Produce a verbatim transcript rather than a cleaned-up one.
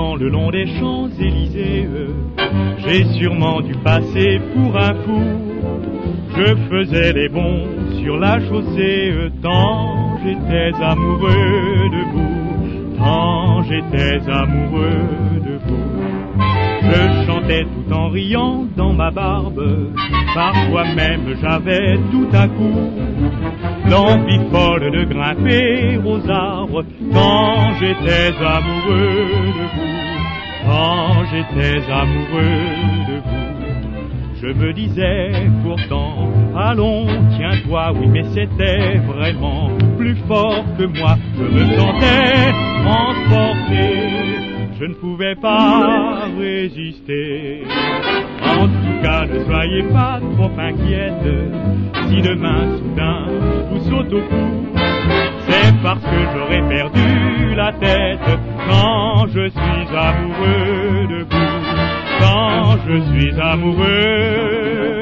marchant le long des Champs-Élysées, j'ai sûrement dû passer pour un fou. Je faisais les bons sur la chaussée, tant j'étais amoureux de vous, tant j'étais amoureux de vous. Je chantais tout en riant dans ma barbe, parfois même j'avais tout à coup l'envie folle de grimper aux arbres, quand j'étais amoureux de vous, quand j'étais amoureux de vous. Je me disais pourtant, allons, tiens-toi, oui, mais c'était vraiment plus fort que moi. Je me sentais transporté, je ne pouvais pas résister. En tout cas, ne soyez pas trop inquiète, si demain soudain je vous saute au cou, c'est parce que j'aurais perdu la tête quand je suis amoureux de vous, quand je suis amoureux